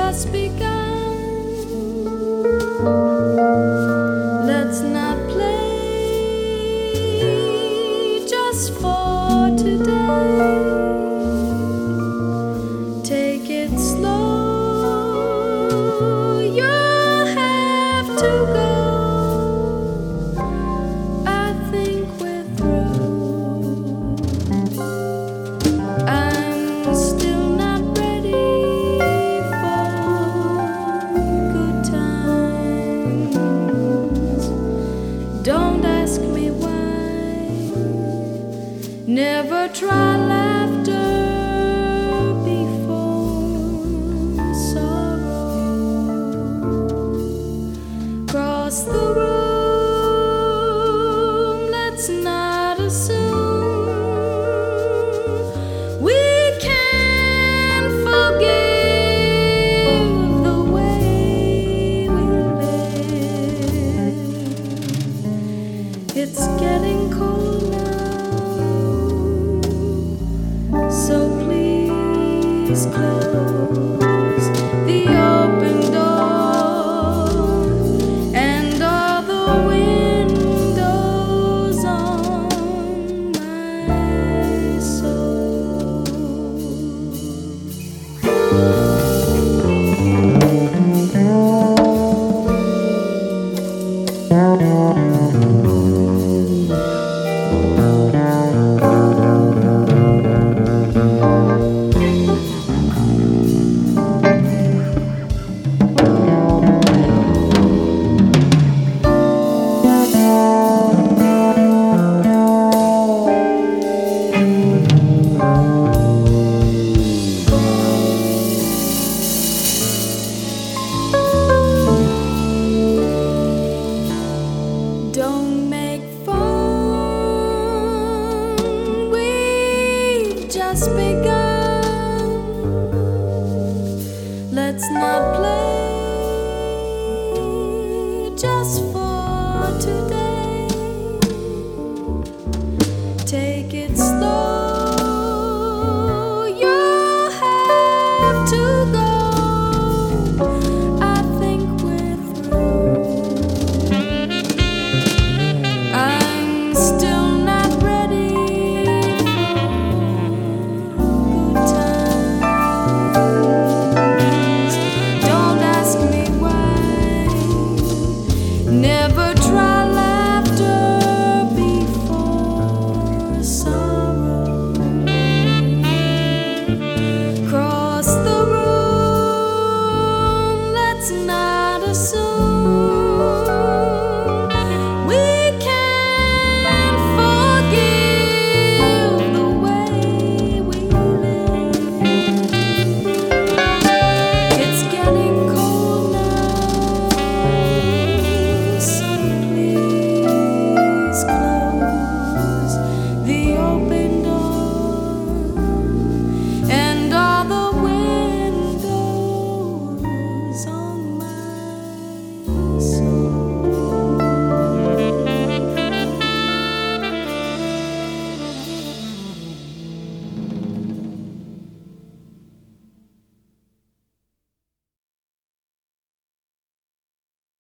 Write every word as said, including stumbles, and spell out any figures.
just begun. Let's not play just for today. Take it slow, you'll have to go. I think we're through. I'm still not ready for good times. Don't ask me why. Never try laughter before sorrow. Cross the room, let's not assume we can forgive the way we live. It's getting cold now, so please close the open door and all the windows on my soul. Don't make fun, we've just begun. Let's not play just for today. Take it slow, you'll have to go.